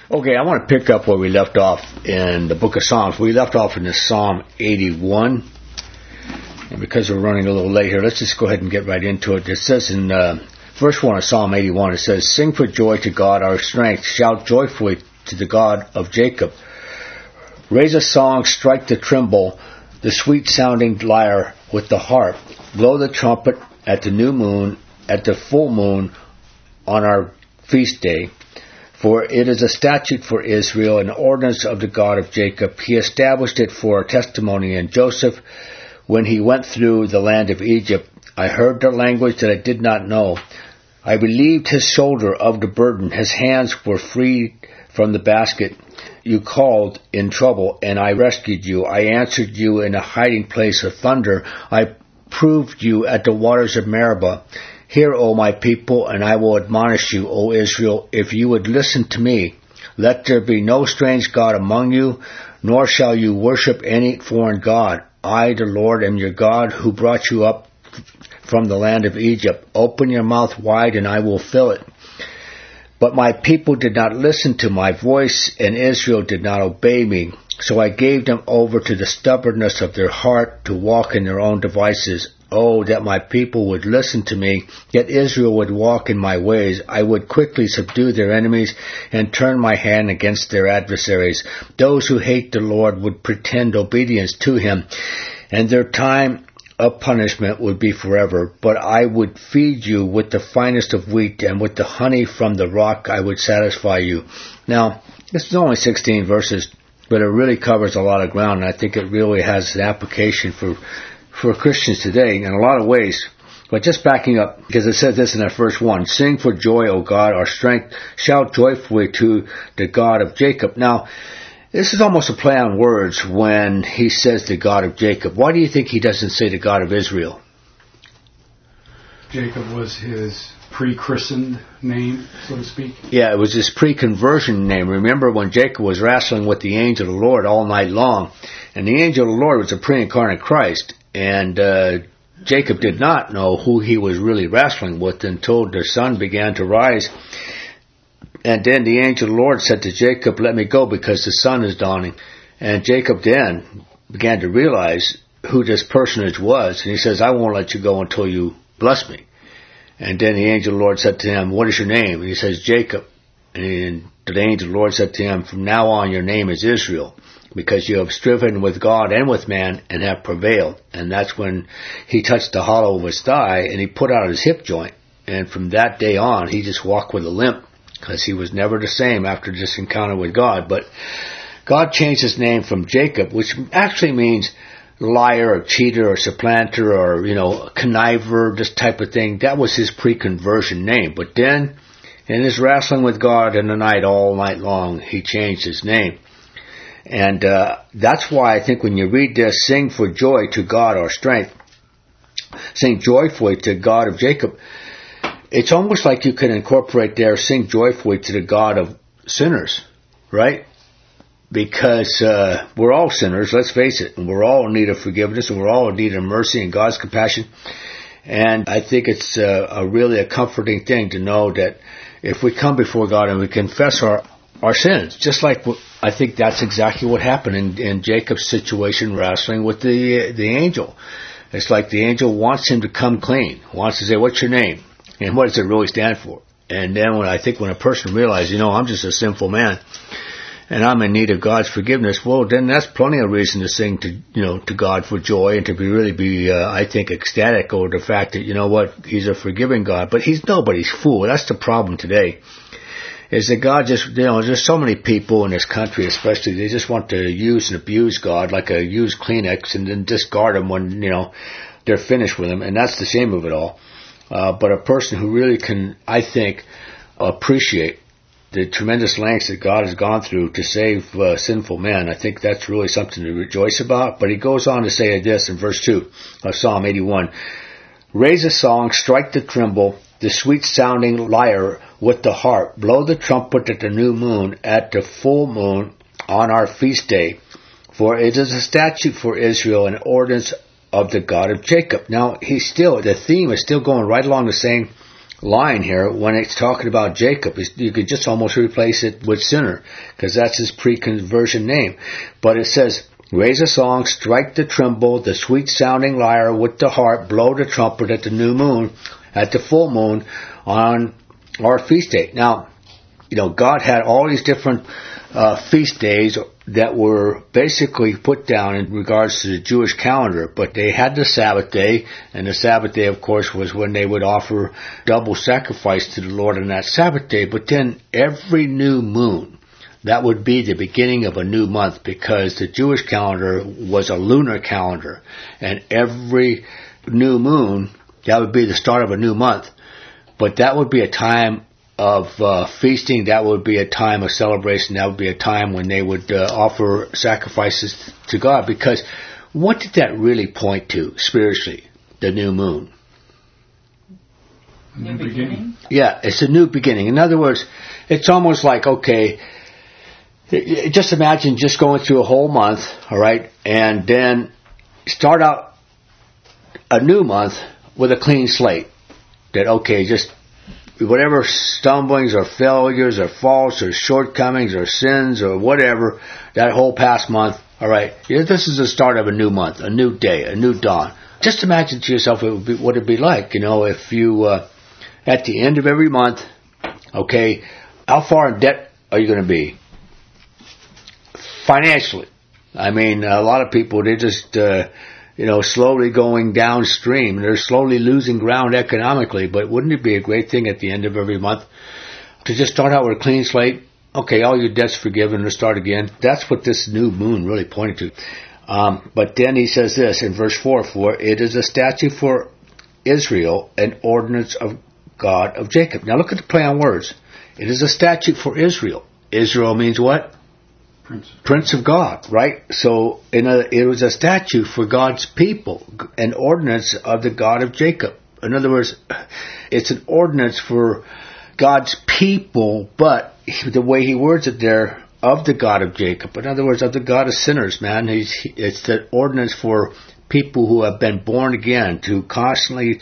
Okay, I want to pick up where we left off in the book of Psalms. We left off in the Psalm 81. And because we're running a little late here, let's just go ahead and get right into it. It says in verse 1 of Psalm 81, it says, "Sing for joy to God our strength. Shout joyfully to the God of Jacob. Raise a song, strike the timbrel, the sweet-sounding lyre with the harp. Blow the trumpet at the new moon, at the full moon on our feast day. For it is a statute for Israel, an ordinance of the God of Jacob. He established it for a testimony in Joseph when he went through the land of Egypt. I heard the language that I did not know. I relieved his shoulder of the burden. His hands were freed from the basket. You called in trouble, and I rescued you. I answered you in a hiding place of thunder. I proved you at the waters of Meribah. Hear, O my people, and I will admonish you, O Israel, if you would listen to me. Let there be no strange God among you, nor shall you worship any foreign god. I, the Lord, am your God, who brought you up from the land of Egypt. Open your mouth wide, and I will fill it. But my people did not listen to my voice, and Israel did not obey me. So I gave them over to the stubbornness of their heart to walk in their own devices. Oh, that my people would listen to me, yet Israel would walk in my ways. I would quickly subdue their enemies and turn my hand against their adversaries. Those who hate the Lord would pretend obedience to him, and their time of punishment would be forever. But I would feed you with the finest of wheat, and with the honey from the rock I would satisfy you." Now, this is only 16 verses, but it really covers a lot of ground, and I think it really has an application for Christians today in a lot of ways. But just backing up, because it says this in that verse 1, "Sing for joy, O God, our strength. Shout joyfully to the God of Jacob." Now, this is almost a play on words when he says the God of Jacob. Why do you think he doesn't say the God of Israel? Jacob was his pre-christened name, so to speak. Yeah, it was his pre-conversion name. Remember when Jacob was wrestling with the angel of the Lord all night long, and the angel of the Lord was a pre-incarnate Christ, and Jacob did not know who he was really wrestling with until the sun began to rise. And then the angel of the Lord said to Jacob, "Let me go because the sun is dawning." And Jacob then began to realize who this personage was, and he says, "I won't let you go until you bless me." And then the angel of the Lord said to him, "What is your name?" And he says, "Jacob." And the angel of the Lord said to him, "From now on your name is Israel, because you have striven with God and with man and have prevailed." And that's when he touched the hollow of his thigh and he put out his hip joint. And from that day on, he just walked with a limp, because he was never the same after this encounter with God. But God changed his name from Jacob, which actually means liar or cheater or supplanter or, conniver, this type of thing. That was his pre-conversion name. But then, in his wrestling with God in the night, all night long, he changed his name. And that's why I think when you read this, "Sing for joy to God our strength," sing joyfully to God of Jacob, it's almost like you can incorporate there, "Sing joyfully to the God of sinners," right? Because we're all sinners, let's face it, and we're all in need of forgiveness, and we're all in need of mercy and God's compassion. And I think it's really a comforting thing to know that if we come before God and we confess our sins, just like I think that's exactly what happened in Jacob's situation wrestling with the angel. It's like the angel wants him to come clean, wants to say, "What's your name? And what does it really stand for?" And then when a person realizes, I'm just a sinful man, and I'm in need of God's forgiveness, well, then that's plenty of reason to sing to God for joy and to be I think, ecstatic over the fact that, He's a forgiving God. But He's nobody's fool. That's the problem today, is that God just, there's so many people in this country especially, they just want to use and abuse God like a used Kleenex and then discard Him when, they're finished with Him. And that's the shame of it all. But a person who really can, I think, appreciate the tremendous lengths that God has gone through to save sinful men, I think that's really something to rejoice about. But he goes on to say this in verse 2 of Psalm 81. "Raise a song, strike the timbrel, the sweet-sounding lyre with the harp. Blow the trumpet at the new moon, at the full moon on our feast day. For it is a statute for Israel, an ordinance of the God of Jacob." Now, the theme is still going right along the same line here, when it's talking about Jacob, you could just almost replace it with sinner, because that's his pre-conversion name. But it says, raise a song, strike the timbrel, the sweet-sounding lyre with the harp, blow the trumpet at the new moon, at the full moon, on our feast day. Now, God had all these different feast days that were basically put down in regards to the Jewish calendar, but they had the Sabbath day, and the Sabbath day, of course, was when they would offer double sacrifice to the Lord on that Sabbath day. But then every new moon, that would be the beginning of a new month, because the Jewish calendar was a lunar calendar, and every new moon, that would be the start of a new month. But that would be a time of feasting, that would be a time of celebration, that would be a time when they would offer sacrifices to God. Because what did that really point to spiritually, the new moon? New beginning? Yeah, it's a new beginning. In other words, it's almost like, okay, just imagine just going through a whole month, all right, and then start out a new month with a clean slate. That, okay, just whatever stumblings or failures or faults or shortcomings or sins or whatever, that whole past month, all right, this is the start of a new month, a new day, a new dawn. Just imagine to yourself what it'd be like, if you, at the end of every month, okay, how far in debt are you going to be? Financially. I mean, a lot of people, they just, slowly going downstream. They're slowly losing ground economically, but wouldn't it be a great thing at the end of every month to just start out with a clean slate? Okay, all your debts forgiven, to start again. That's what this new moon really pointed to. But then he says this in verse 4, for it is a statute for Israel, an ordinance of God of Jacob. Now look at the play on words. It is a statute for Israel. Israel means what? Prince of God, right? So it was a statute for God's people, an ordinance of the God of Jacob. In other words, it's an ordinance for God's people, but the way he words it there, of the God of Jacob. In other words, of the God of sinners, man. It's the ordinance for people who have been born again to constantly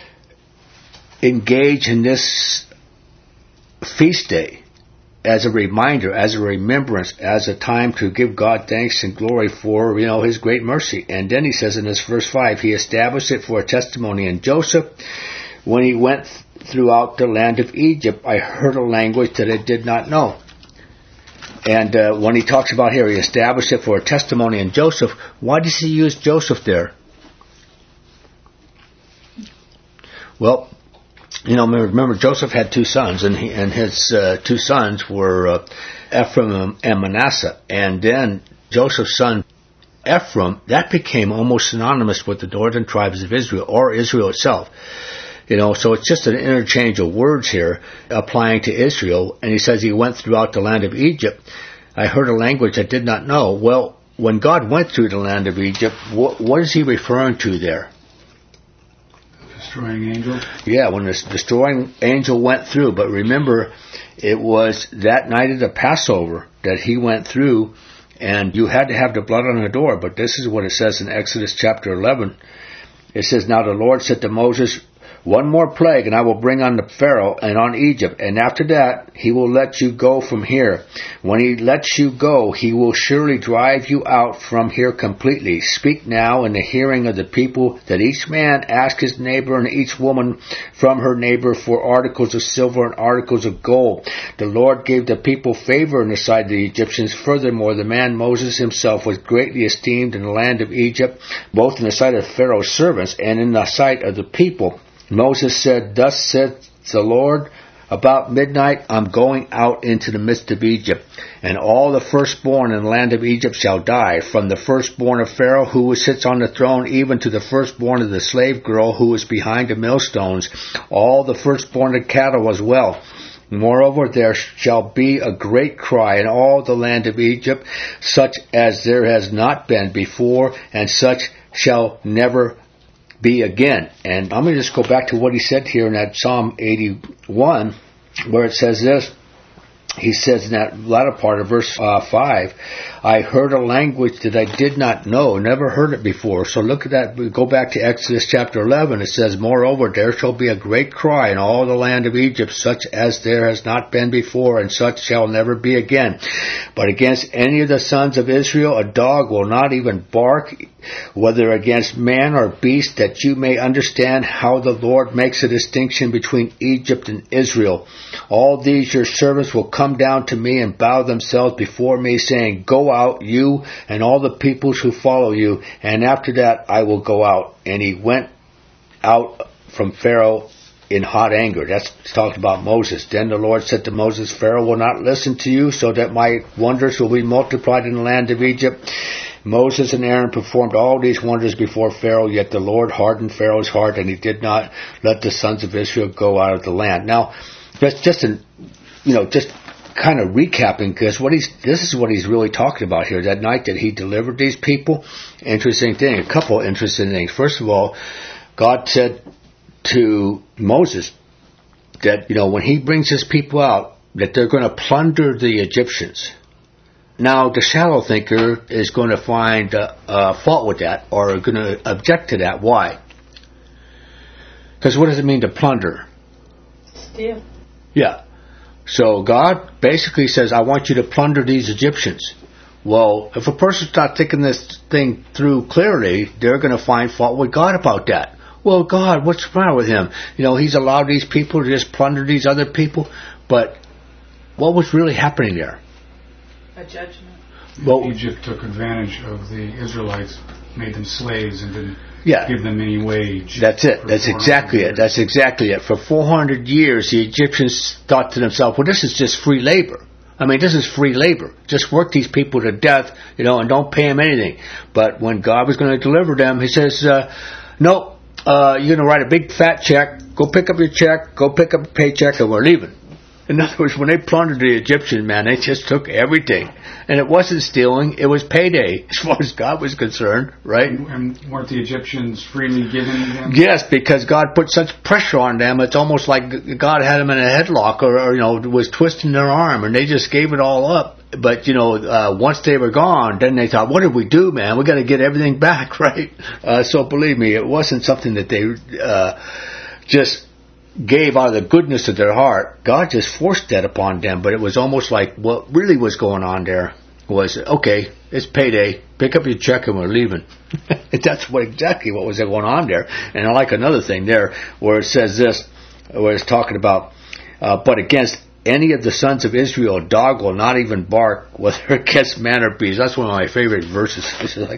engage in this feast day as a reminder, as a remembrance, as a time to give God thanks and glory for, his great mercy. And then he says in this verse 5, he established it for a testimony in Joseph. When he went throughout the land of Egypt, I heard a language that I did not know. And when he talks about here, he established it for a testimony in Joseph, why does he use Joseph there? Well, remember Joseph had two sons, and his two sons were Ephraim and Manasseh. And then Joseph's son Ephraim, that became almost synonymous with the northern tribes of Israel, or Israel itself. So it's just an interchange of words here applying to Israel. And he says he went throughout the land of Egypt. I heard a language I did not know. Well, when God went through the land of Egypt, what is he referring to there? Destroying angel? Yeah, when the destroying angel went through. But remember, it was that night of the Passover that he went through, and you had to have the blood on the door. But this is what it says in Exodus chapter 11. It says, now the Lord said to Moses, one more plague, and I will bring on the Pharaoh and on Egypt, and after that he will let you go from here. When he lets you go, he will surely drive you out from here completely. Speak now in the hearing of the people, that each man ask his neighbor and each woman from her neighbor for articles of silver and articles of gold. The Lord gave the people favor in the sight of the Egyptians. Furthermore, the man Moses himself was greatly esteemed in the land of Egypt, both in the sight of Pharaoh's servants and in the sight of the people. Moses said, thus said the Lord, about midnight I'm going out into the midst of Egypt, and all the firstborn in the land of Egypt shall die, from the firstborn of Pharaoh who sits on the throne, even to the firstborn of the slave girl who is behind the millstones, all the firstborn of cattle as well. Moreover, there shall be a great cry in all the land of Egypt, such as there has not been before, and such shall never be again. And I'm going to just go back to what he said here in that Psalm 81, where it says this, he says in that latter part of verse 5, I heard a language that I did not know, never heard it before. So look at that. We go back to Exodus chapter 11. It says, moreover, there shall be a great cry in all the land of Egypt, such as there has not been before, and such shall never be again. But against any of the sons of Israel, a dog will not even bark, whether against man or beast, that you may understand how the Lord makes a distinction between Egypt and Israel. All these your servants will come down to me and bow themselves before me, saying, go out, you and all the peoples who follow you, and after that I will go out. And he went out from Pharaoh in hot anger. That's talked about Moses. Then the Lord said to Moses, Pharaoh will not listen to you, so that my wonders will be multiplied in the land of Egypt. Moses and Aaron performed all these wonders before Pharaoh, yet the Lord hardened Pharaoh's heart, and he did not let the sons of Israel go out of the land. Now, that's just just kind of recapping, because this is what he's really talking about here. That night that he delivered these people, interesting thing, a couple of interesting things. First of all, God said to Moses that, when he brings his people out, that they're going to plunder the Egyptians. Now, the shallow thinker is going to find fault with that, or going to object to that. Why? Because what does it mean to plunder? Steal. Yeah. So God basically says, I want you to plunder these Egyptians. Well, if a person's not thinking this thing through clearly, they're going to find fault with God about that. Well, God, what's the matter with him? He's allowed these people to just plunder these other people. But what was really happening there? A judgment. Well, Egypt took advantage of the Israelites, made them slaves, and didn't give them any wage. That's it. That's exactly it. That's exactly it. For 400 years, the Egyptians thought to themselves, well, this is just free labor. I mean, this is free labor. Just work these people to death, and don't pay them anything. But when God was going to deliver them, he says, no, you're going to write a big fat check, go pick up your check, go pick up a paycheck, and we're leaving. In other words, when they plundered the Egyptians, man, they just took everything. And it wasn't stealing, it was payday, as far as God was concerned, right? And weren't the Egyptians freely given them? Yes, because God put such pressure on them, it's almost like God had them in a headlock, or was twisting their arm, and they just gave it all up. But, once they were gone, then they thought, what did we do, man? We got to get everything back, right? So believe me, it wasn't something that they just gave out of the goodness of their heart. God just forced that upon them, but it was almost like what really was going on there was, okay, it's payday, pick up your check and we're leaving. That's exactly what was going on there. And I like another thing there where it says this, where it's talking about, but against any of the sons of Israel, a dog will not even bark, whether against man or beast. That's one of my favorite verses. It's like,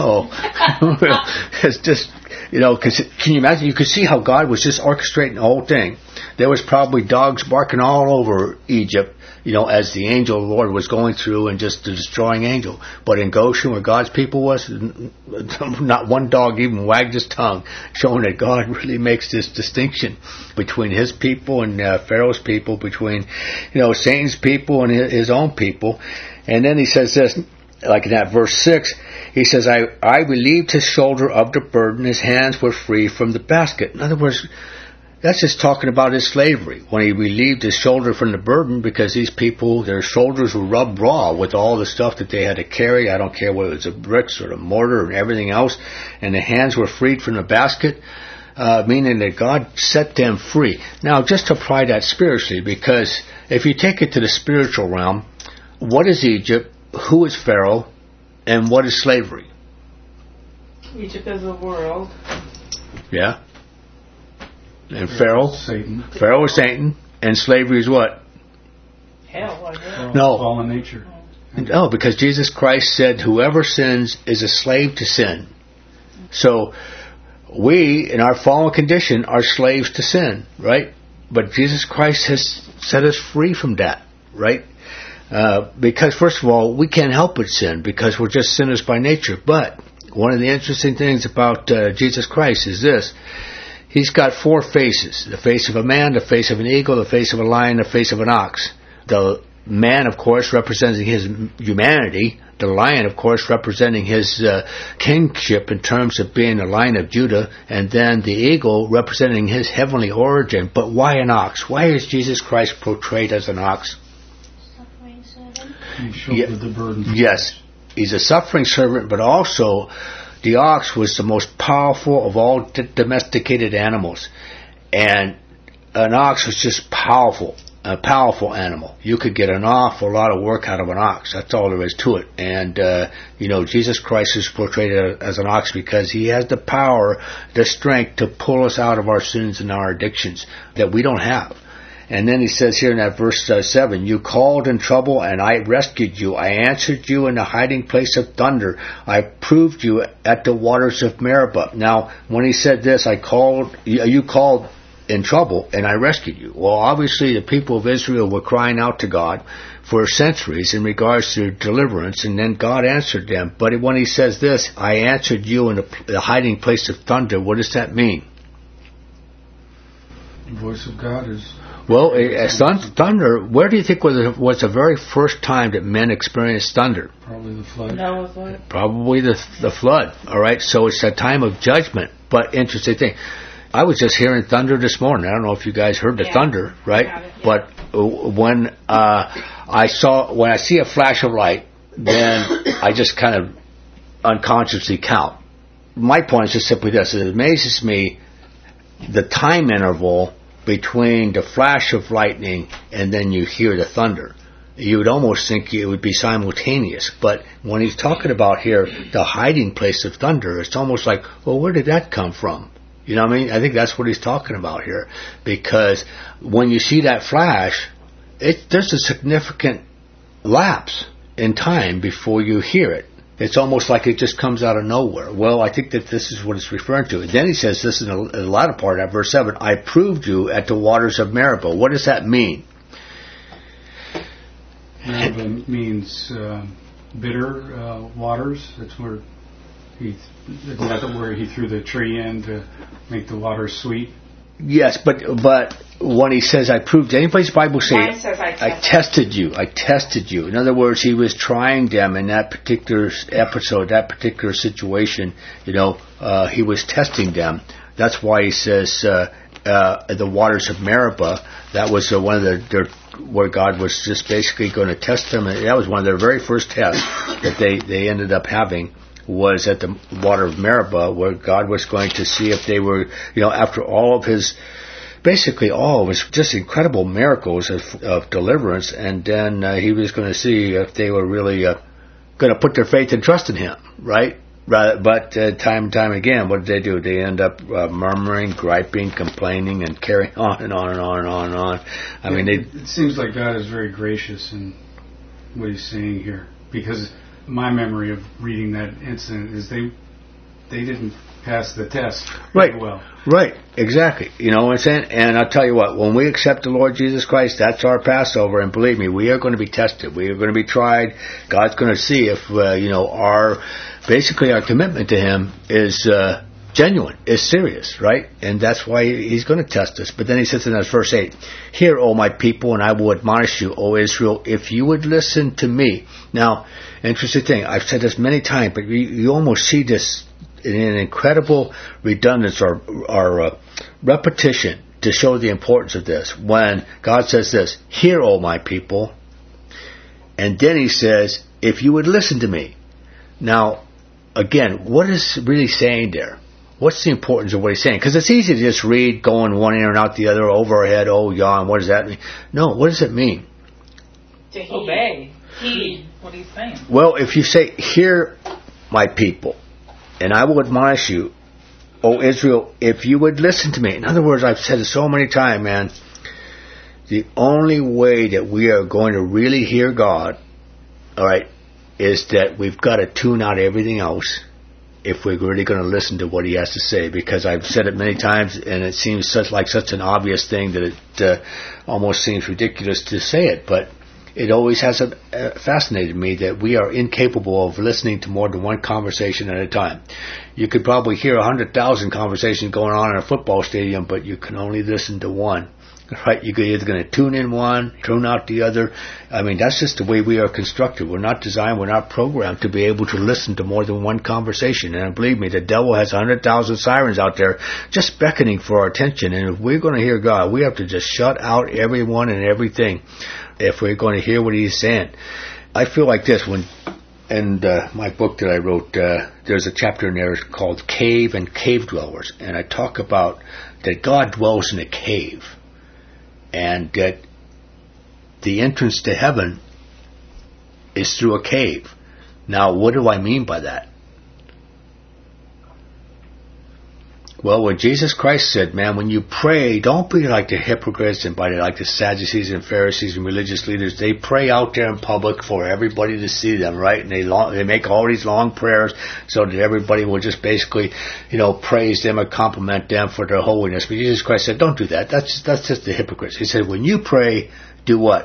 it's just, cause can you imagine? You could see how God was just orchestrating the whole thing. There was probably dogs barking all over Egypt, as the angel of the Lord was going through and just the destroying angel. But in Goshen, where God's people was, not one dog even wagged his tongue, showing that God really makes this distinction between his people and Pharaoh's people, between, Satan's people and his own people. And then he says this, like in that verse 6, he says, I relieved his shoulder of the burden, his hands were free from the basket. In other words, that's just talking about his slavery, when he relieved his shoulder from the burden, because these people, their shoulders were rubbed raw with all the stuff that they had to carry. I don't care whether it was the bricks or the mortar and everything else. And the hands were freed from the basket, meaning that God set them free. Now, just to apply that spiritually, because if you take it to the spiritual realm, what is Egypt? Who is Pharaoh? And what is slavery? Egypt is the world. Yeah. And Pharaoh? Satan. Pharaoh is Satan. And slavery is what? Hell, I guess. No. Fallen nature. No, because Jesus Christ said whoever sins is a slave to sin. So we, in our fallen condition, are slaves to sin, right? But Jesus Christ has set us free from that, right? Because, first of all, we can't help but sin because we're just sinners by nature. But one of the interesting things about Jesus Christ is this. He's got four faces. The face of a man, the face of an eagle, the face of a lion, the face of an ox. The man, of course, representing his humanity. The lion, of course, representing his kingship in terms of being the Lion of Judah. And then the eagle representing his heavenly origin. But why an ox? Why is Jesus Christ portrayed as an ox? He shouldered the burden. Yes. He's a suffering servant, but also the ox was the most powerful of all domesticated animals. And an ox was just powerful, a powerful animal. You could get an awful lot of work out of an ox. That's all there is to it. And, Jesus Christ is portrayed as an ox because he has the power, the strength to pull us out of our sins and our addictions that we don't have. And then he says here in that verse 7, you called in trouble and I rescued you. I answered you in the hiding place of thunder. I proved you at the waters of Meribah. Now, when he said this, you called in trouble and I rescued you. Well, obviously the people of Israel were crying out to God for centuries in regards to deliverance, and then God answered them. But when he says this, I answered you in the hiding place of thunder, what does that mean? The voice of God is... Well, thunder, where do you think was the very first time that men experienced thunder? Probably the flood. Noah's flood. Probably the flood, all right? So it's a time of judgment. But interesting thing, I was just hearing thunder this morning. I don't know if you guys heard the thunder, right? Yeah. But when I see a flash of light, then I just kind of unconsciously count. My point is just simply this. It amazes me the time interval between the flash of lightning and then you hear the thunder. You would almost think it would be simultaneous. But when he's talking about here, the hiding place of thunder, it's almost like, well, where did that come from? You know what I mean? I think that's what he's talking about here. Because when you see that flash, there's a significant lapse in time before you hear it. It's almost like it just comes out of nowhere. Well, I think that this is what it's referring to. And then he says this in the latter part of verse 7, I proved you at the waters of Meribah. What does that mean? Meribah means bitter waters. That's where he threw the tree in to make the water sweet. Yes, but when he says I proved, any place the Bible say I tested you. I tested you. In other words, he was trying them in that particular episode, that particular situation. He was testing them. That's why he says the waters of Meribah. That was one of where God was just basically going to test them. And that was one of their very first tests that they ended up having. Was at the water of Meribah, where God was going to see if they were, after all of his just incredible miracles of deliverance, and then he was going to see if they were really going to put their faith and trust in him, right? But time and time again, what did they do? They end up murmuring, griping, complaining, and carrying on and on and on and on and on. It seems like God is very gracious in what he's saying here, because my memory of reading that incident is they didn't pass the test very well. Right, exactly. You know what I'm saying? And I'll tell you what, when we accept the Lord Jesus Christ, that's our Passover, and believe me, we are going to be tested. We are going to be tried. God's going to see if, our commitment to him is genuine, is serious, right? And that's why he's going to test us. But then he says in verse 8, Hear, O my people, and I will admonish you, O Israel, if you would listen to me. Now, interesting thing, I've said this many times, but you almost see this in an incredible redundance or repetition to show the importance of this. When God says this, Hear, O my people, and then he says, if you would listen to me. Now, again, what is really saying there? What's the importance of what he's saying? Because it's easy to just read, going one ear and out the other, over our head, oh, yawn, what does that mean? No, what does it mean? To obey. Heed what he's saying. Well, if you say, Hear, my people, and I will admonish you, O Israel, if you would listen to me. In other words, I've said it so many times, man, the only way that we are going to really hear God, all right, is that we've got to tune out everything else if we're really going to listen to what he has to say. Because I've said it many times, and it seems such an obvious thing that it almost seems ridiculous to say it, but it always has fascinated me that we are incapable of listening to more than one conversation at a time. You could probably hear 100,000 conversations going on in a football stadium, but you can only listen to one. Right? You're either going to tune in one, tune out the other. That's just the way we are constructed. We're not designed, we're not programmed to be able to listen to more than one conversation. And believe me, the devil has 100,000 sirens out there just beckoning for our attention. And if we're going to hear God, we have to just shut out everyone and everything if we're going to hear what he's saying. I feel like this when, in my book that I wrote, there's a chapter in there called Cave and Cave Dwellers, and I talk about that God dwells in a cave, and that the entrance to heaven is through a cave. Now, what do I mean by that? Well, when Jesus Christ said, man, when you pray, don't be like the hypocrites and like the Sadducees and Pharisees and religious leaders. They pray out there in public for everybody to see them, right? And they make all these long prayers so that everybody will just basically, praise them and compliment them for their holiness. But Jesus Christ said, don't do that. That's just the hypocrites. He said, when you pray, do what?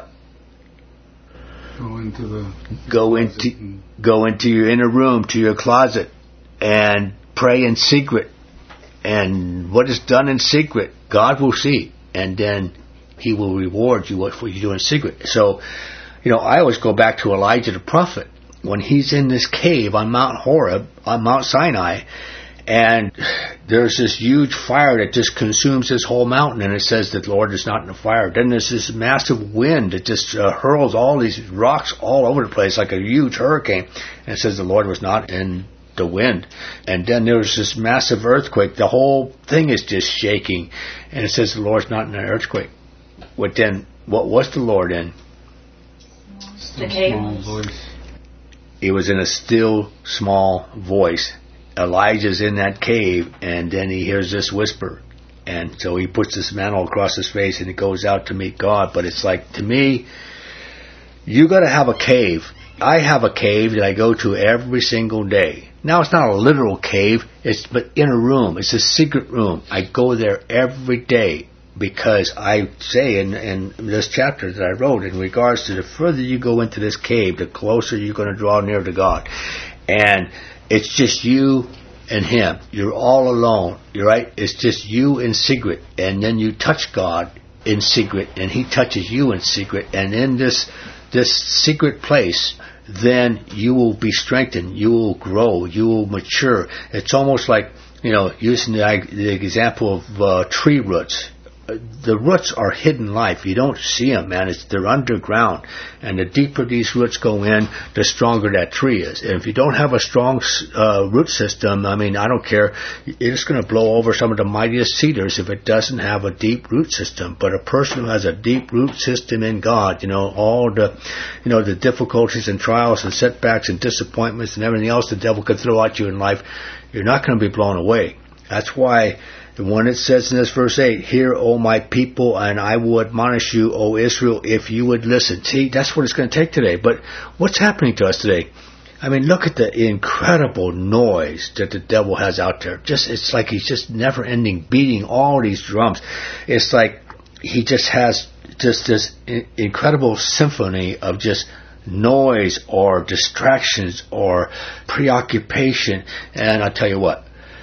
Go into your inner room, to your closet, and pray in secret. And what is done in secret, God will see, and then He will reward you what you do in secret. So, I always go back to Elijah the prophet when he's in this cave on Mount Horeb, on Mount Sinai, and there's this huge fire that just consumes this whole mountain, and it says that the Lord is not in the fire. Then there's this massive wind that just hurls all these rocks all over the place like a huge hurricane, and it says the Lord was not in the wind. And then there's this massive earthquake. The whole thing is just shaking, and it says the Lord's not in an earthquake. What was the Lord in? The cave. He was in a still small voice. Elijah's in that cave, and then he hears this whisper, and so he puts this mantle across his face and he goes out to meet God. But it's like, to me, you got to have a cave. I have a cave that I go to every single day. Now, it's not a literal cave, but in a room. It's a secret room. I go there every day because I say in this chapter that I wrote, in regards to the further you go into this cave, the closer you're going to draw near to God. And it's just you and Him. You're all alone. You're right. It's just you in secret. And then you touch God in secret, and He touches you in secret. And in this secret place, then you will be strengthened, you will grow, you will mature. It's almost like, using the example of tree roots. The roots are hidden life. You don't see them, man. They're underground. And the deeper these roots go in, the stronger that tree is. And if you don't have a strong root system, I don't care. It's going to blow over some of the mightiest cedars if it doesn't have a deep root system. But a person who has a deep root system in God, all the difficulties and trials and setbacks and disappointments and everything else the devil could throw at you in life, you're not going to be blown away. That's why when it says in this verse 8, "Hear, O my people, and I will admonish you, O Israel, if you would listen." See, that's what it's going to take today. But what's happening to us today? Look at the incredible noise that the devil has out there. It's like he's just never ending, beating all these drums. It's like he just has just this incredible symphony of just noise or distractions or preoccupation. And I'll tell you what,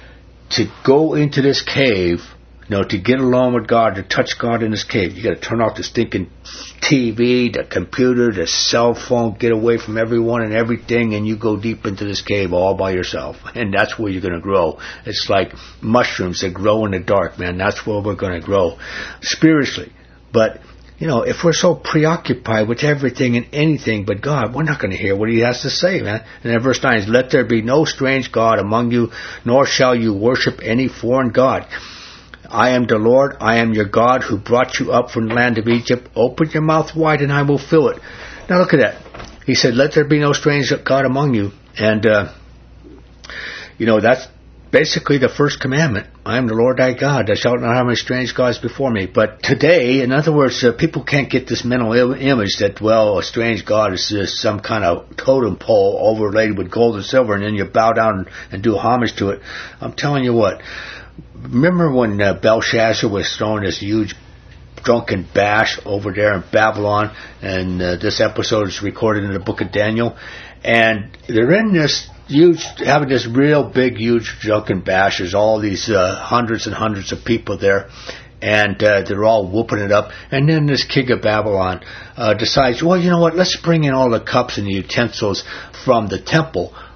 to go into this cave, to get along with God, to touch God in this cave, you got to turn off the stinking TV, the computer, the cell phone, get away from everyone and everything, and you go deep into this cave all by yourself. And that's where you're going to grow. It's like mushrooms that grow in the dark, man. That's where we're going to grow spiritually. But if we're so preoccupied with everything and anything but God, we're not going to hear what He has to say, man. And then verse 9 is, "Let there be no strange God among you, nor shall you worship any foreign God. I am the Lord, I am your God, who brought you up from the land of Egypt. Open your mouth wide, and I will fill it." Now look at that. He said, "Let there be no strange God among you." And, that's basically the first commandment. "I am the Lord thy God. Thou shalt not have any strange gods before me." But today, in other words, people can't get this mental image that, a strange God is just some kind of totem pole overlaid with gold and silver, and then you bow down and do homage to it. I'm telling you what. Remember when Belshazzar was throwing this huge drunken bash over there in Babylon, and this episode is recorded in the book of Daniel, and they're in this having this real big, huge drunken bash. There's all these hundreds and hundreds of people there, and they're all whooping it up. And then this king of Babylon decides, let's bring in all the cups and the utensils from the temple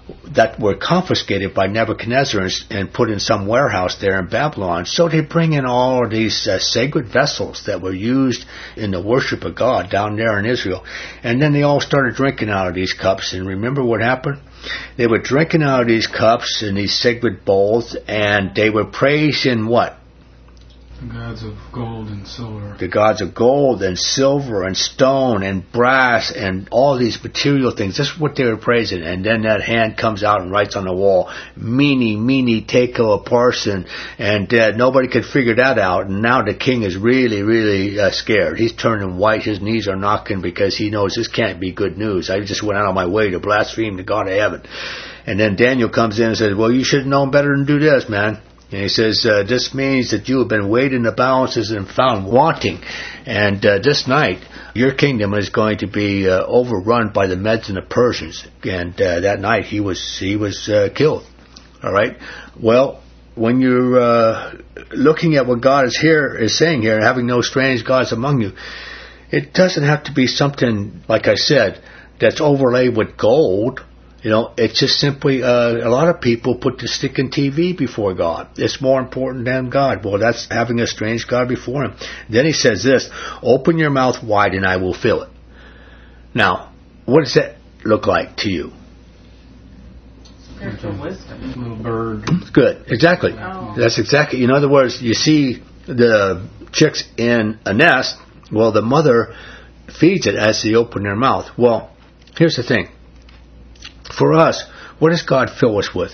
that were confiscated by Nebuchadnezzar and put in some warehouse there in Babylon. So they bring in all of these sacred vessels that were used in the worship of God down there in Israel. And then they all started drinking out of these cups. And remember what happened? They were drinking out of these cups in these sacred bowls, and they were praising what? The gods of gold and silver. The gods of gold and silver and stone and brass and all these material things. This is what they were praising. And then that hand comes out and writes on the wall, Mene, Tekel, Upharsin. And nobody could figure that out. And now the king is really, really scared. He's turning white. His knees are knocking because he knows this can't be good news. I just went out of my way to blaspheme the God of heaven. And then Daniel comes in and says, well, you should have known better than do this, man. And he says, this means that you have been weighed in the balances and found wanting. And this night, your kingdom is going to be overrun by the Medes and the Persians. And that night, he was killed. All right? Well, when you're looking at what God is saying here, having no strange gods among you, it doesn't have to be something, like I said, that's overlaid with gold. You know, it's just simply, a lot of people put the stick in TV before God. It's more important than God. Well, that's having a strange God before him. Then he says this, open your mouth wide and I will fill it. Now, what does that look like to you? Spiritual wisdom. Little bird. Good, exactly. Oh. That's exactly, in other words, you see the chicks in a nest, well, the mother feeds it as they open their mouth. Well, here's the thing. For us, what does God fill us with?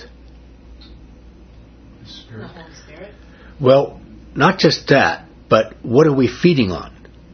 The Holy Spirit. Well, not just that, but what are we feeding on?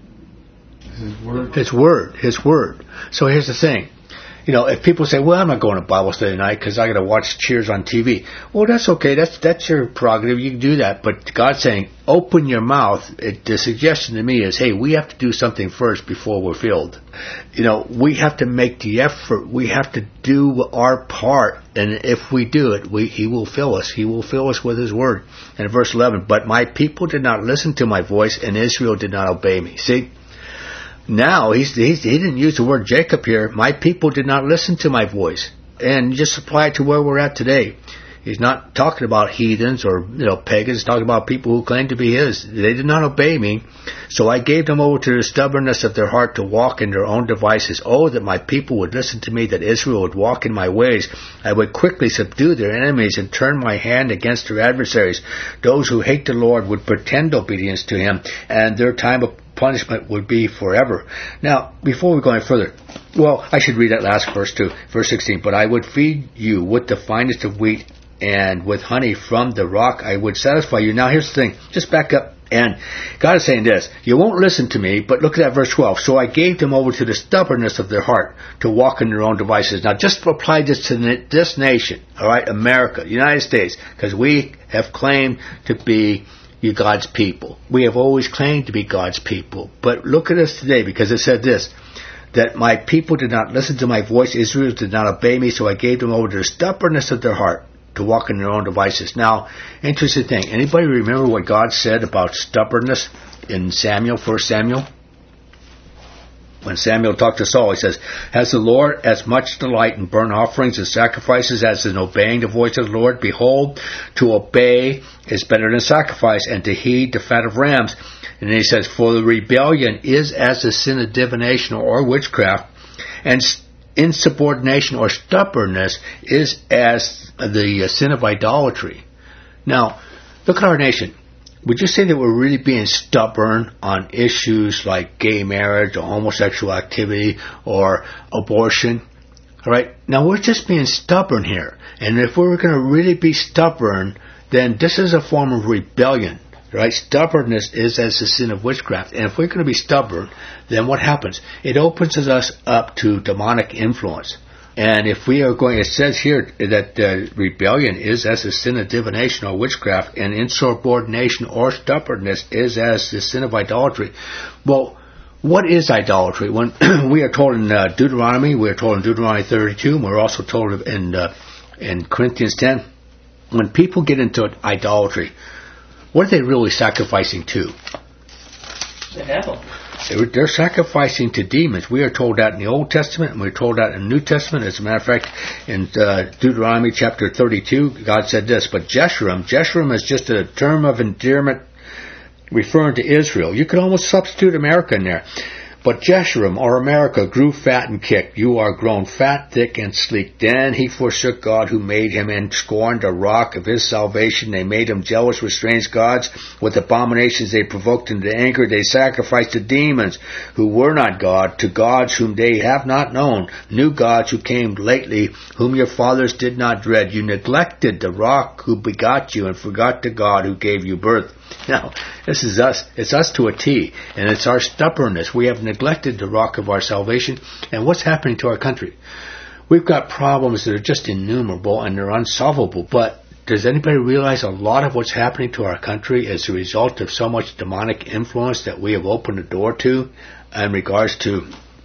His word. His word. So here's the thing. You know, if people say, well, I'm not going to Bible study tonight because I got to watch Cheers on TV. Well, that's okay. That's your prerogative. You can do that. But God's saying, open your mouth. The suggestion to me is, hey, we have to do something first before we're filled. You know, we have to make the effort. We have to do our part. And if we do it, He will fill us. He will fill us with His word. And in verse 11, but my people did not listen to my voice, and Israel did not obey me. See? Now, he didn't use the word Jacob here. My people did not listen to my voice. And just apply it to where we're at today. He's not talking about heathens or pagans. He's talking about people who claim to be His. They did not obey me. So I gave them over to the stubbornness of their heart to walk in their own devices. Oh, that my people would listen to me, that Israel would walk in my ways. I would quickly subdue their enemies and turn my hand against their adversaries. Those who hate the Lord would pretend obedience to Him, and their time of punishment would be forever. Now, before we go any further, well, I should read that last verse too, verse 16. But I would feed you with the finest of wheat, and with honey from the rock I would satisfy you. Now, here's the thing. Just back up. And God is saying this. You won't listen to me, but look at that verse 12. So I gave them over to the stubbornness of their heart to walk in their own devices. Now, just apply this to this nation, all right, America, United States, because we have claimed to be you God's people. We have always claimed to be God's people. But look at us today, because it said this, that my people did not listen to my voice, Israel did not obey me, so I gave them over to the stubbornness of their heart to walk in their own devices. Now, interesting thing, anybody remember what God said about stubbornness in Samuel, 1 Samuel? When Samuel talked to Saul, he says, has the Lord as much delight in burnt offerings and sacrifices as in obeying the voice of the Lord? Behold, to obey is better than sacrifice, and to heed the fat of rams. And then he says, for the rebellion is as the sin of divination or witchcraft, and insubordination or stubbornness is as the sin of idolatry. Now, look at our nation. Would you say that we're really being stubborn on issues like gay marriage or homosexual activity or abortion? All right. Now, we're just being stubborn here. And if we're going to really be stubborn, then this is a form of rebellion. Right? Stubbornness is as the sin of witchcraft. And if we're going to be stubborn, then what happens? It opens us up to demonic influence. And if we are going, it says here that rebellion is as the sin of divination or witchcraft, and insubordination or stubbornness is as the sin of idolatry. Well, what is idolatry? When we are told in Deuteronomy, we are told in Deuteronomy 32, and we're also told in Corinthians 10, when people get into idolatry, what are they really sacrificing to? The devil. They're sacrificing to demons. We are told that in the Old Testament, and we're told that in the New Testament. As a matter of fact, in Deuteronomy chapter 32, God said this, but Jeshurun is just a term of endearment referring to Israel. You could almost substitute America in there. But Jeshurun, or America, grew fat and kicked. You are grown fat, thick, and sleek. Then he forsook God who made him and scorned the rock of his salvation. They made him jealous with strange gods. With abominations they provoked him to anger. They sacrificed to demons who were not God, to gods whom they have not known, new gods who came lately, whom your fathers did not dread. You neglected the rock who begot you and forgot the God who gave you birth. Now, this is us. It's us to a T, and it's our stubbornness. We have neglected the rock of our salvation. And what's happening to our country? We've got problems that are just innumerable and they're unsolvable. But does anybody realize a lot of what's happening to our country is a result of so much demonic influence that we have opened the door to in regards to,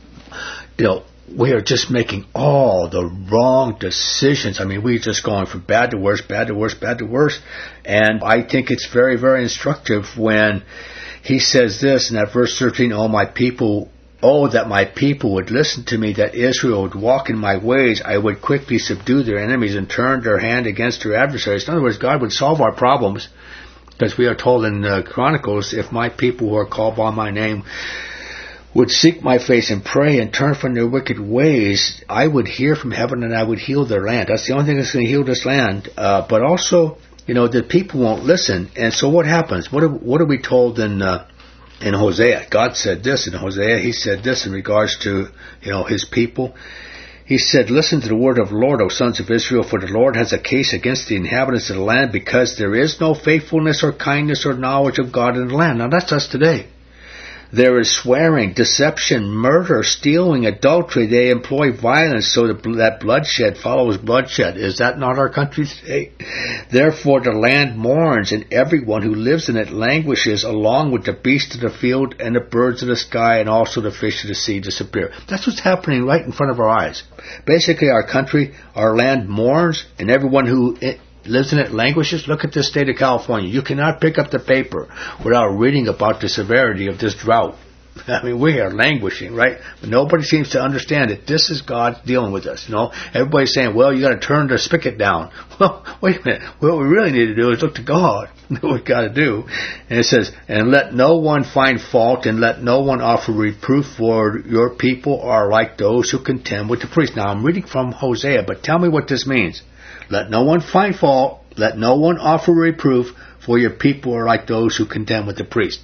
we are just making all the wrong decisions. I mean, we're just going from bad to worse, bad to worse, bad to worse. And I think it's very, very instructive when he says this in that verse 13, that my people would listen to me, that Israel would walk in my ways. I would quickly subdue their enemies and turn their hand against their adversaries. In other words, God would solve our problems, because we are told in Chronicles, if my people who are called by my name would seek my face and pray and turn from their wicked ways, I would hear from heaven and I would heal their land. That's the only thing that's going to heal this land. But also, the people won't listen. And so what happens? What are we told in Hosea? God said this in Hosea. He said this in regards to, his people. He said, listen to the word of the Lord, O sons of Israel, for the Lord has a case against the inhabitants of the land, because there is no faithfulness or kindness or knowledge of God in the land. Now that's us today. There is swearing, deception, murder, stealing, adultery. They employ violence so that bloodshed follows bloodshed. Is that not our country today? Therefore the land mourns, and everyone who lives in it languishes, along with the beasts of the field and the birds of the sky, and also the fish of the sea disappear. That's what's happening right in front of our eyes. Basically, our country, our land mourns, and everyone who lives in it languishes. Look at the state of California. You cannot pick up the paper without reading about the severity of this drought. I mean, we are languishing, right? But nobody seems to understand that this is God dealing with us. Everybody's saying, well, you got to turn the spigot down. Well, wait a minute. What we really need to do is look to God. That's what we got to do. And it says, and let no one find fault, and let no one offer reproof, for your people are like those who contend with the priest. Now, I'm reading from Hosea, but tell me what this means. Let no one find fault, let no one offer reproof, for your people are like those who contend with the priest.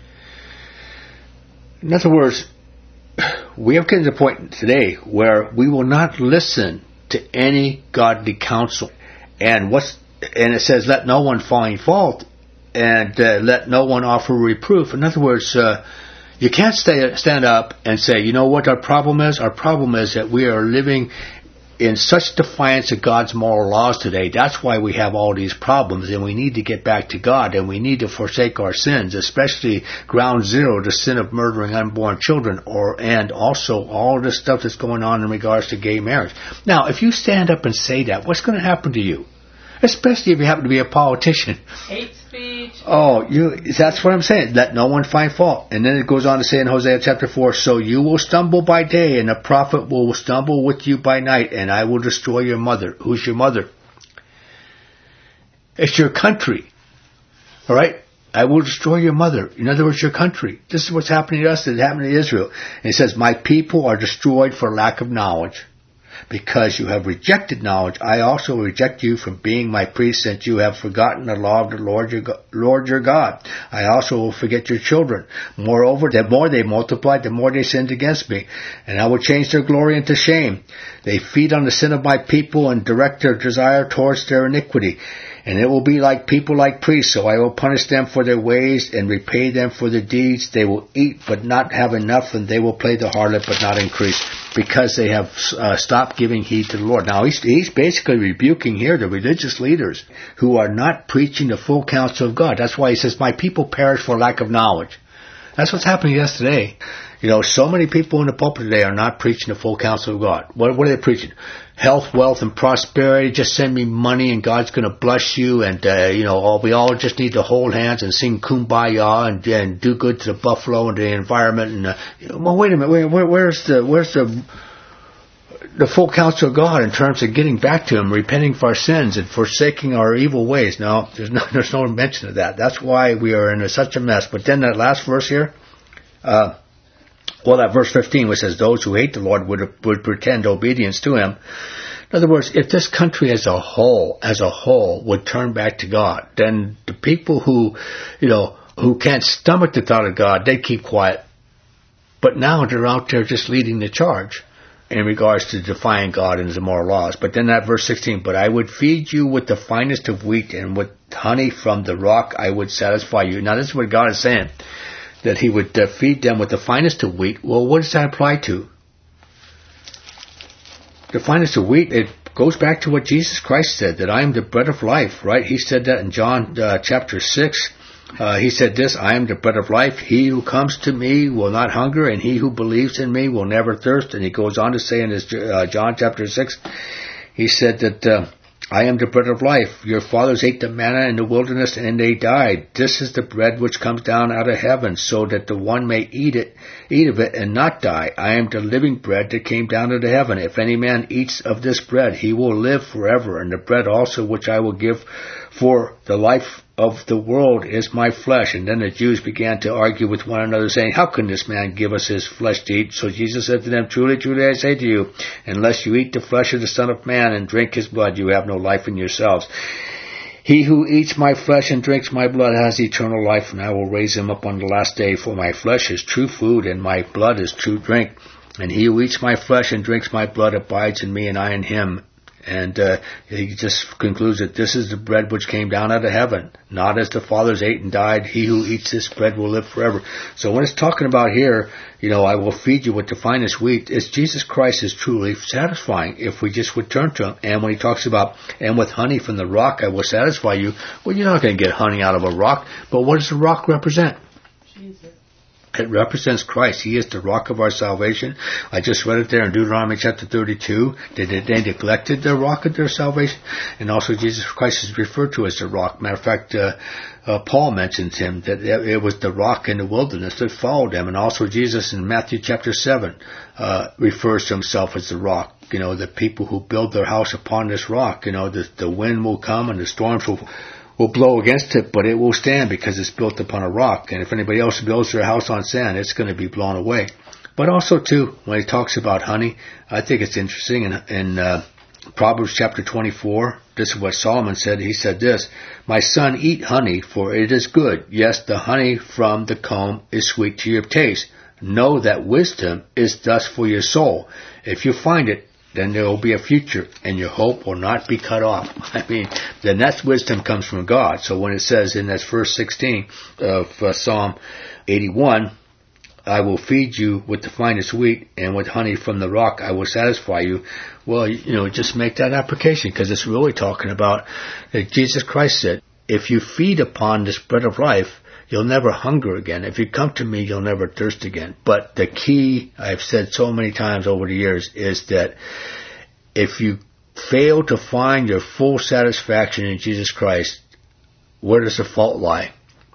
In other words, we have come to the point today where we will not listen to any godly counsel. And it says, let no one find fault, and let no one offer reproof. In other words, you can't stand up and say, you know what our problem is? Our problem is that we are living in such defiance of God's moral laws today. That's why we have all these problems, and we need to get back to God, and we need to forsake our sins, especially ground zero, the sin of murdering unborn children, and also all this stuff that's going on in regards to gay marriage. Now, if you stand up and say that, what's going to happen to you? Especially if you happen to be a politician. Hate speech. That's what I'm saying. Let no one find fault. And then it goes on to say in Hosea chapter 4, so you will stumble by day, and the prophet will stumble with you by night, and I will destroy your mother. Who's your mother? It's your country. All right? I will destroy your mother. In other words, your country. This is what's happening to us that happened to Israel. And it says, my people are destroyed for lack of knowledge. Because you have rejected knowledge, I also reject you from being my priest, since you have forgotten the law of the Lord your God. I also will forget your children. Moreover, the more they multiplied, the more they sinned against me. And I will change their glory into shame. They feed on the sin of my people and direct their desire towards their iniquity. And it will be like people like priests, so I will punish them for their ways and repay them for their deeds. They will eat but not have enough, and they will play the harlot but not increase, because they have stopped giving heed to the Lord. Now, he's basically rebuking here the religious leaders who are not preaching the full counsel of God. That's why he says, my people perish for lack of knowledge. That's what's happening to us today. So many people in the pulpit today are not preaching the full counsel of God. What are they preaching? Health, wealth, and prosperity. Just send me money and God's going to bless you. And, we all just need to hold hands and sing Kumbaya and do good to the buffalo and the environment. And, wait a minute. Where's the full counsel of God in terms of getting back to Him, repenting for our sins and forsaking our evil ways? No, there's no mention of that. That's why we are in such a mess. But then that last verse here, that verse 15, which says, those who hate the Lord would pretend obedience to Him. In other words, if this country as a whole would turn back to God, then the people who can't stomach the thought of God, they keep quiet. But now they're out there just leading the charge in regards to defying God and His immoral laws. But then that verse 16, but I would feed you with the finest of wheat, and with honey from the rock I would satisfy you. Now this is what God is saying, that He would feed them with the finest of wheat. Well, what does that apply to? The finest of wheat, it goes back to what Jesus Christ said, that I am the bread of life, right? He said that in John chapter 6. He said this, I am the bread of life. He who comes to me will not hunger, and he who believes in me will never thirst. And he goes on to say in his John chapter 6, he said that I am the bread of life. Your fathers ate the manna in the wilderness, and they died. This is the bread which comes down out of heaven, so that the one may eat of it and not die. I am the living bread that came down out of heaven. If any man eats of this bread, he will live forever. And the bread also which I will give for the life of the world is my flesh. And then the Jews began to argue with one another, saying, how can this man give us his flesh to eat? So Jesus said to them, truly, truly, I say to you, unless you eat the flesh of the Son of Man and drink his blood, you have no life in yourselves. He who eats my flesh and drinks my blood has eternal life, and I will raise him up on the last day. For my flesh is true food, and my blood is true drink. And he who eats my flesh and drinks my blood abides in me, and I in him. And he just concludes that this is the bread which came down out of heaven, not as the fathers ate and died. He who eats this bread will live forever. So when it's talking about here, I will feed you with the finest wheat, it's Jesus Christ is truly satisfying if we just would turn to Him. And when He talks about, and with honey from the rock I will satisfy you, well, you're not going to get honey out of a rock, but what does the rock represent? Jesus. It represents Christ. He is the rock of our salvation. I just read it there in Deuteronomy chapter 32. They neglected the rock of their salvation. And also Jesus Christ is referred to as the rock. Matter of fact, Paul mentions Him, that it was the rock in the wilderness that followed Him. And also Jesus in Matthew chapter 7 refers to Himself as the rock. The people who build their house upon this rock. The wind will come and the storms will blow against it, but it will stand because it's built upon a rock. And if anybody else builds their house on sand, it's going to be blown away. But also, too, when He talks about honey, I think it's interesting. In Proverbs chapter 24, this is what Solomon said. He said this, my son, eat honey, for it is good. Yes, the honey from the comb is sweet to your taste. Know that wisdom is thus for your soul. If you find it, then there will be a future, and your hope will not be cut off. Then that wisdom comes from God. So when it says in that verse 16 of Psalm 81, I will feed you with the finest wheat, and with honey from the rock I will satisfy you. Well, just make that application, because it's really talking about that Jesus Christ said, if you feed upon this bread of life, you'll never hunger again. If you come to me, you'll never thirst again. But the key, I've said so many times over the years, is that if you fail to find your full satisfaction in Jesus Christ, where does the fault lie?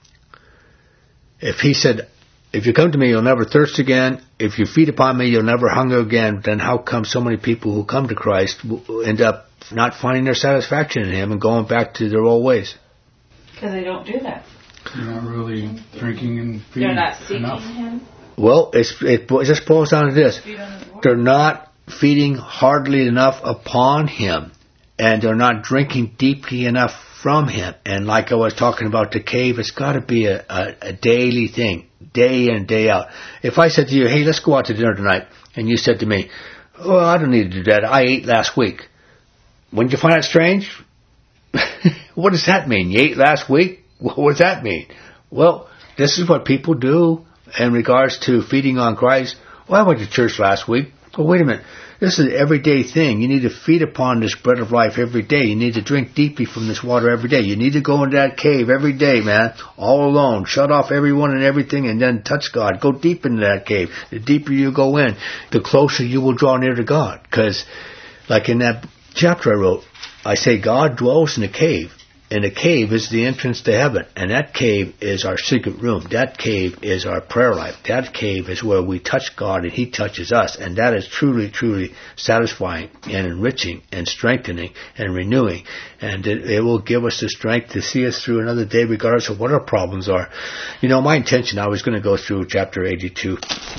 If He said, if you come to me, you'll never thirst again. If you feed upon me, you'll never hunger again. Then how come so many people who come to Christ will end up not finding their satisfaction in Him and going back to their old ways? Because they don't do that. They're not really drinking and feeding They're not seeking enough. Him. Well, it just boils down to this. They're not feeding hardly enough upon Him, and they're not drinking deeply enough from Him. And like I was talking about the cave, it's got to be a daily thing, day in, day out. If I said to you, hey, let's go out to dinner tonight, and you said to me, oh, I don't need to do that. I ate last week. Wouldn't you find that strange? What does that mean? You ate last week? What does that mean? Well, this is what people do in regards to feeding on Christ. Well, I went to church last week. Well, wait a minute. This is an everyday thing. You need to feed upon this bread of life every day. You need to drink deeply from this water every day. You need to go into that cave every day, man, all alone. Shut off everyone and everything and then touch God. Go deep into that cave. The deeper you go in, the closer you will draw near to God. Because, like in that chapter I wrote, I say God dwells in a cave. And the cave is the entrance to heaven. And that cave is our secret room. That cave is our prayer life. That cave is where we touch God and He touches us. And that is truly, truly satisfying and enriching and strengthening and renewing. And it will give us the strength to see us through another day regardless of what our problems are. You know, my intention, I was going to go through chapter 82.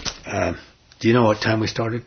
Do you know what time we started?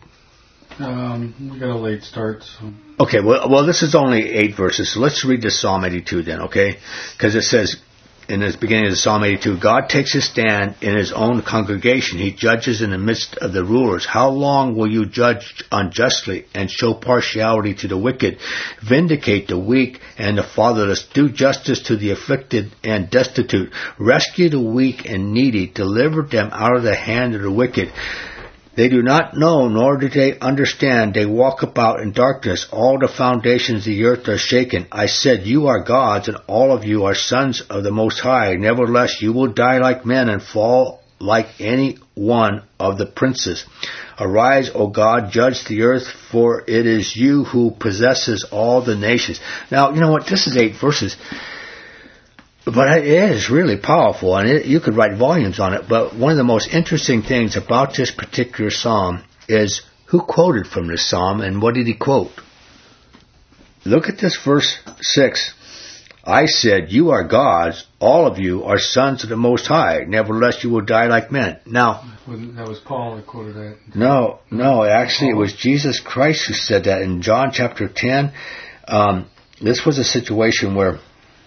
We got a late start, so. Okay, well, this is only 8 verses, so let's read this Psalm 82 then, okay? Because it says, in the beginning of Psalm 82, God takes His stand in His own congregation. He judges in the midst of the rulers. How long will you judge unjustly and show partiality to the wicked? Vindicate the weak and the fatherless. Do justice to the afflicted and destitute. Rescue the weak and needy. Deliver them out of the hand of the wicked. They do not know, nor do they understand. They walk about in darkness. All the foundations of the earth are shaken. I said, you are gods, and all of you are sons of the Most High. Nevertheless, you will die like men and fall like any one of the princes. Arise, O God, judge the earth, for it is you who possesses all the nations. Now, you know what? This is 8 verses. But it is really powerful, and you could write volumes on it. But one of the most interesting things about this particular psalm is who quoted from this psalm, and what did he quote? Look at this verse 6. I said, you are gods, all of you are sons of the Most High. Nevertheless, you will die like men. Now, that was Paul that quoted that. No, actually it was Jesus Christ who said that in John chapter 10. This was a situation where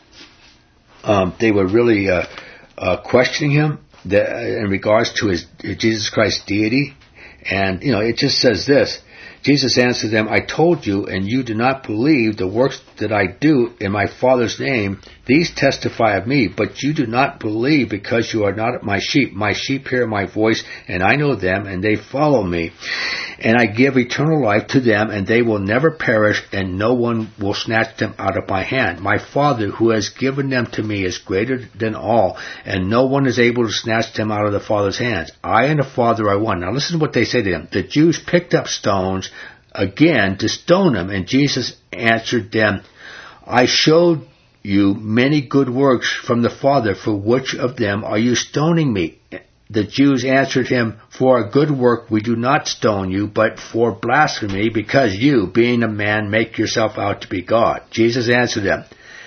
they were really questioning him in regards to Jesus Christ's deity. And, you know, it just says this. Jesus answered them, I told you, and you do not believe the works that I do in my Father's name. These testify of me, but you do not believe because you are not my sheep. My sheep hear my voice, and I know them, and they follow me. And I give eternal life to them, and they will never perish, and no one will snatch them out of my hand. My Father, who has given them to me, is greater than all, and no one is able to snatch them out of the Father's hands. I and the Father are one. Now listen to what they say to him. The Jews picked up stones again to stone him, and Jesus answered them, I showed you many good works from the Father. For which of them are you stoning me? The Jews answered him, for a good work we do not stone you, but for blasphemy, because you, being a man, make yourself out to be God. Jesus answered them,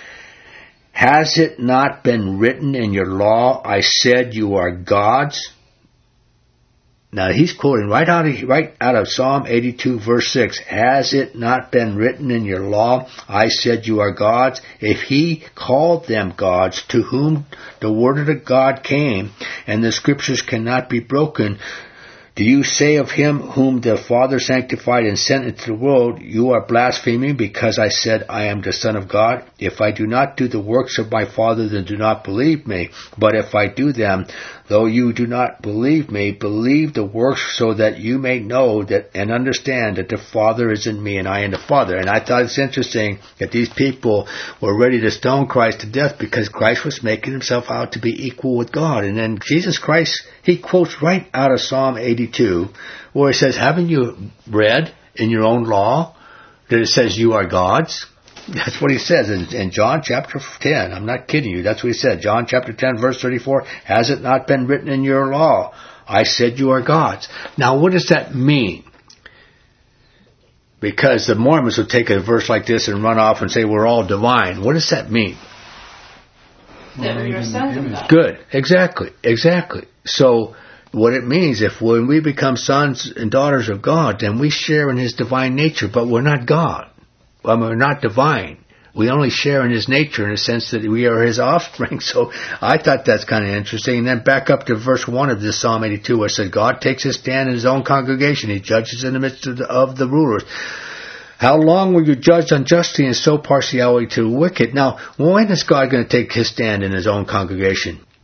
has it not been written in your law, I said you are gods? Now he's quoting right out of Psalm 82 verse 6. Has it not been written in your law, I said you are gods? If he called them gods, to whom the word of the God came, and the scriptures cannot be broken, do you say of him whom the Father sanctified and sent into the world, you are blaspheming because I said I am the Son of God? If I do not do the works of my Father, then do not believe me. But if I do them, though you do not believe me, believe the works, so that you may know that and understand that the Father is in me and I in the Father. And I thought it's interesting that these people were ready to stone Christ to death because Christ was making himself out to be equal with God. And then Jesus Christ, he quotes right out of Psalm 82, where he says, haven't you read in your own law that it says you are gods? That's what he says in John chapter 10. I'm not kidding you. That's what he said. John chapter 10 verse 34. Has it not been written in your law? I said you are gods. Now what does that mean? Because the Mormons will take a verse like this and run off and say we're all divine. What does that mean? That we are sons of God. Good. Exactly. So what it means, if when we become sons and daughters of God, then we share in his divine nature, but we're not God. Well, we're not divine. We only share in his nature in the sense that we are his offspring. So I thought that's kind of interesting. And then back up to verse 1 of this Psalm 82 where it says, God takes his stand in his own congregation. He judges in the midst of the rulers. How long will you judge unjustly and sow partiality to the wicked? Now, when is God going to take his stand in his own congregation?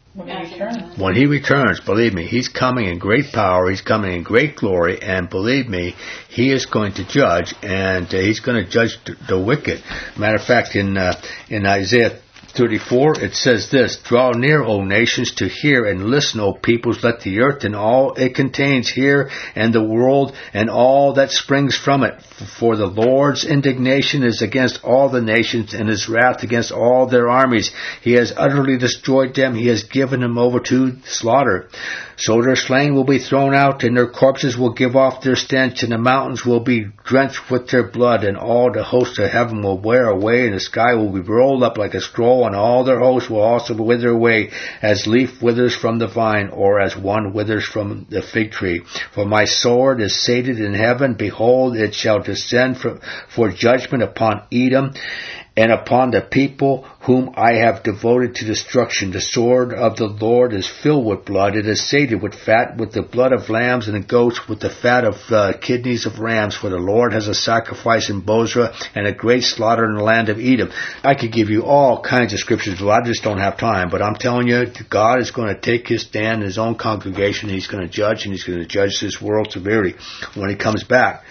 When he returns, believe me, he's coming in great power, he's coming in great glory, and believe me, he is going to judge, and he's going to judge the wicked. Matter of fact, in Isaiah 34, it says this, "Draw near, O nations, to hear, and listen, O peoples, let the earth and all it contains hear, and the world and all that springs from it. For the Lord's indignation is against all the nations, and his wrath against all their armies. He has utterly destroyed them, he has given them over to slaughter. So their slain will be thrown out, and their corpses will give off their stench, and the mountains will be drenched with their blood, and all the hosts of heaven will wear away, and the sky will be rolled up like a scroll, and all their hosts will also wither away, as leaf withers from the vine, or as one withers from the fig tree. For my sword is sated in heaven, behold, it shall descend for judgment upon Edom, and upon the people whom I have devoted to destruction. The sword of the Lord is filled with blood. It is sated with fat, with the blood of lambs and goats, with the fat of kidneys of rams. For the Lord has a sacrifice in Bozrah, and a great slaughter in the land of Edom." I could give you all kinds of scriptures, but I just don't have time. But I'm telling you, God is going to take his stand in his own congregation. He's going to judge, and he's going to judge this world severely when he comes back.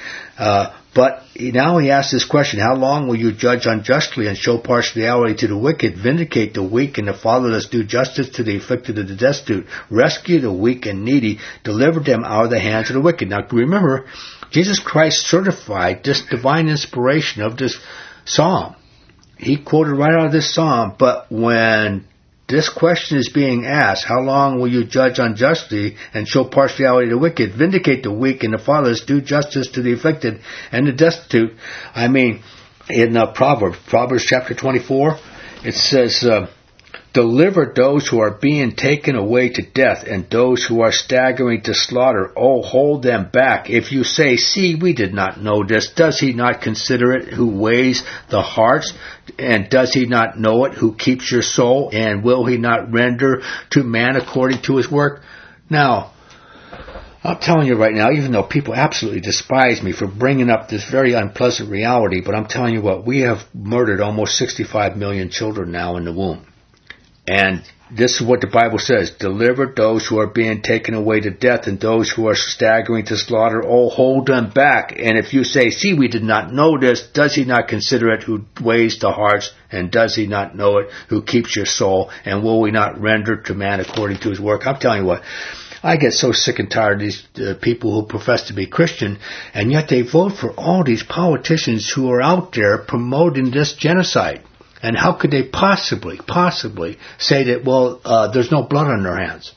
But now he asks this question, "How long will you judge unjustly and show partiality to the wicked, vindicate the weak and the fatherless, do justice to the afflicted and the destitute, rescue the weak and needy, deliver them out of the hands of the wicked?" Now remember, Jesus Christ certified this divine inspiration of this psalm. He quoted right out of this psalm, but when this question is being asked, "How long will you judge unjustly and show partiality to the wicked, vindicate the weak and the fatherless, do justice to the afflicted and the destitute?" I mean, in Proverbs chapter 24, it says, "Deliver those who are being taken away to death, and those who are staggering to slaughter. Oh, hold them back. If you say, 'See, we did not know this,' does he not consider it who weighs the hearts? And does he not know it who keeps your soul? And will he not render to man according to his work?" Now, I'm telling you right now, even though people absolutely despise me for bringing up this very unpleasant reality, but I'm telling you what, we have murdered almost 65 million children now in the womb. And this is what the Bible says, "Deliver those who are being taken away to death, and those who are staggering to slaughter. Oh, hold them back. And if you say, 'See, we did not know this,' does he not consider it who weighs the hearts? And does he not know it who keeps your soul? And will we not render to man according to his work?" I'm telling you what, I get so sick and tired of these people who profess to be Christian, and yet they vote for all these politicians who are out there promoting this genocide. And how could they possibly say that, there's no blood on their hands?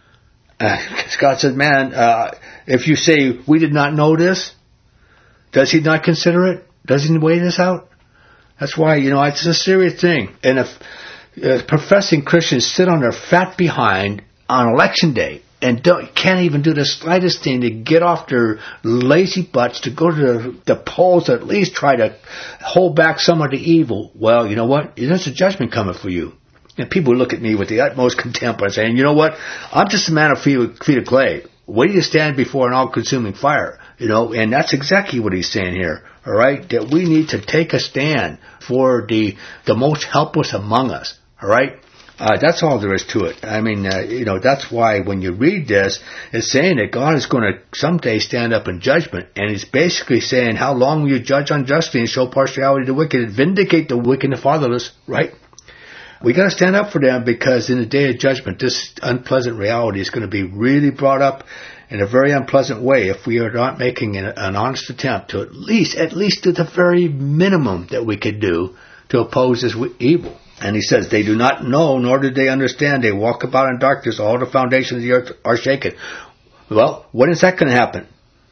God said, man, if you say, "We did not know this," does he not consider it? Does he weigh this out? That's why, it's a serious thing. And if professing Christians sit on their fat behind on election day and can't even do the slightest thing to get off their lazy butts to go to the polls, at least try to hold back some of the evil, well, you know what? There's a judgment coming for you. And people look at me with the utmost contempt by saying, "You know what? I'm just a man of feet of clay. Where do you stand before an all-consuming fire?" And that's exactly what he's saying here, all right? That we need to take a stand for the most helpless among us, all right? That's all there is to it. I mean, that's why when you read this, it's saying that God is going to someday stand up in judgment, and he's basically saying, "How long will you judge unjustly and show partiality to the wicked and vindicate the weak and the fatherless?" Right? We got to stand up for them, because in the day of judgment, this unpleasant reality is going to be really brought up in a very unpleasant way if we are not making an honest attempt to at least do the very minimum that we could do to oppose this evil. And he says, "They do not know, nor do they understand. They walk about in darkness. All the foundations of the earth are shaken." Well, when is that going to happen?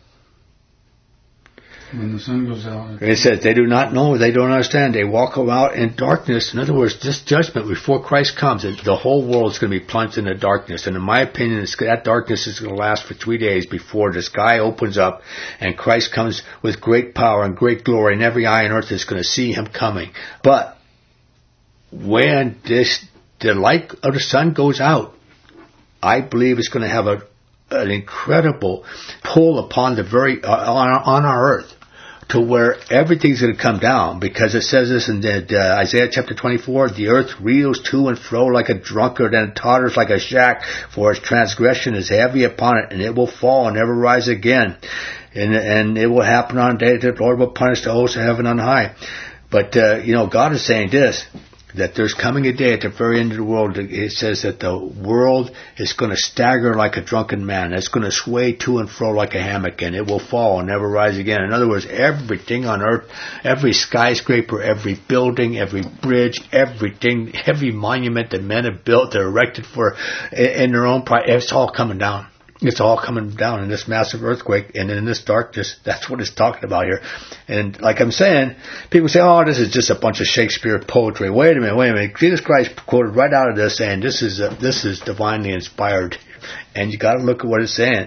When the sun goes out. It says, "They do not know, they don't understand. They walk about in darkness." In other words, this judgment before Christ comes, the whole world is going to be plunged into darkness. And in my opinion, that darkness is going to last for 3 days before the sky opens up and Christ comes with great power and great glory, and every eye on earth is going to see him coming. But when the light of the sun goes out, I believe it's going to have an incredible pull upon on our earth. to where everything's going to come down, because it says this in Isaiah chapter 24, the earth reels to and fro like a drunkard and totters like a shack, for its transgression is heavy upon it, and it will fall and never rise again. And it will happen on a day that the Lord will punish the hosts of heaven on high. But, God is saying this, that there's coming a day at the very end of the world. It says that the world is going to stagger like a drunken man. It's going to sway to and fro like a hammock, and it will fall and never rise again. In other words, everything on earth, every skyscraper, every building, every bridge, everything, every monument that men have built, they're erected for in their own pride, it's all coming down. It's all coming down in this massive earthquake and in this darkness. That's what it's talking about here. And like I'm saying, people say, oh, this is just a bunch of Shakespeare poetry. Wait a minute. Jesus Christ quoted right out of this saying this is divinely inspired. And you got to look at what it's saying,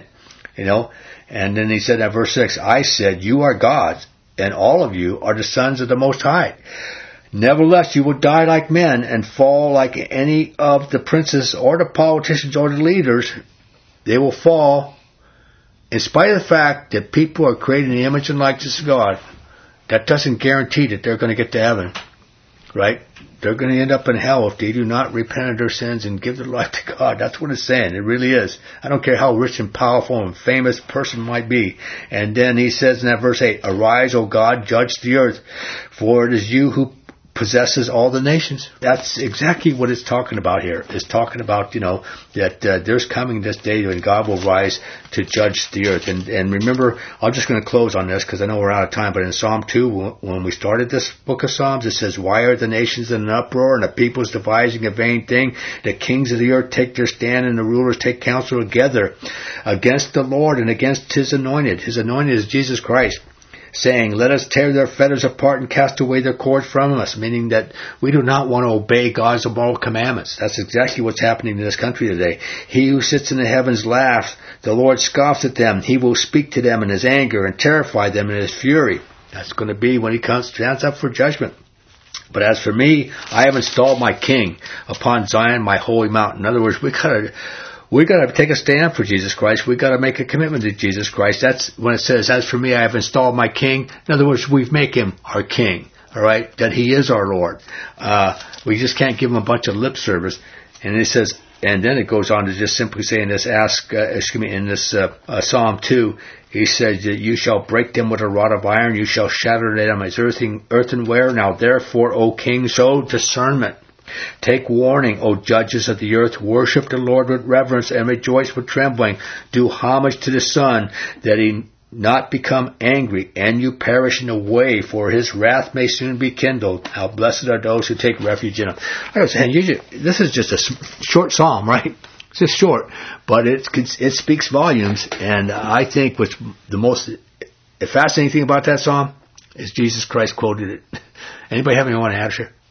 And then he said in verse 6, I said, you are gods, and all of you are the sons of the Most High. Nevertheless, you will die like men and fall like any of the princes or the politicians or the leaders. They will fall in spite of the fact that people are created in the image and likeness of God. That doesn't guarantee that they're going to get to heaven, right? They're going to end up in hell if they do not repent of their sins and give their life to God. That's what it's saying. It really is. I don't care how rich and powerful and famous a person might be. And then he says in that verse 8, arise, O God, judge the earth, for it is you who possesses all the nations. That's exactly what it's talking about here. It's talking about, that there's coming this day when God will rise to judge the earth. And remember, I'm just going to close on this because I know we're out of time, but in Psalm 2, when we started this book of Psalms, it says, why are the nations in an uproar and the peoples devising a vain thing? The kings of the earth take their stand and the rulers take counsel together against the Lord and against His anointed. His anointed is Jesus Christ, saying, let us tear their fetters apart and cast away their cords from us, meaning that we do not want to obey God's moral commandments. That's exactly what's happening in this country today. He who sits in the heavens laughs. The Lord scoffs at them. He will speak to them in His anger and terrify them in His fury. That's going to be when He stands up for judgment. But as for me, I have installed my king upon Zion, my holy mountain. In other words, we got to take a stand for Jesus Christ. We got to make a commitment to Jesus Christ. That's when it says, as for me, I have installed my king. In other words, we make Him our king. All right, that He is our Lord. We just can't give Him a bunch of lip service. And it says, and then it goes on to just simply say in this Psalm 2, He says that you shall break them with a rod of iron. You shall shatter them as earthenware. Now therefore, O king, show discernment. Take warning, O judges of the earth. Worship the Lord with reverence and rejoice with trembling. Do homage to the Son, that He not become angry and you perish in the way, for His wrath may soon be kindled. How blessed are those who take refuge in Him. I was saying, this is just a short psalm, right? It's just short, but it speaks volumes. And I think what's the most fascinating thing about that psalm is Jesus Christ quoted it. Anybody have anyone to add here?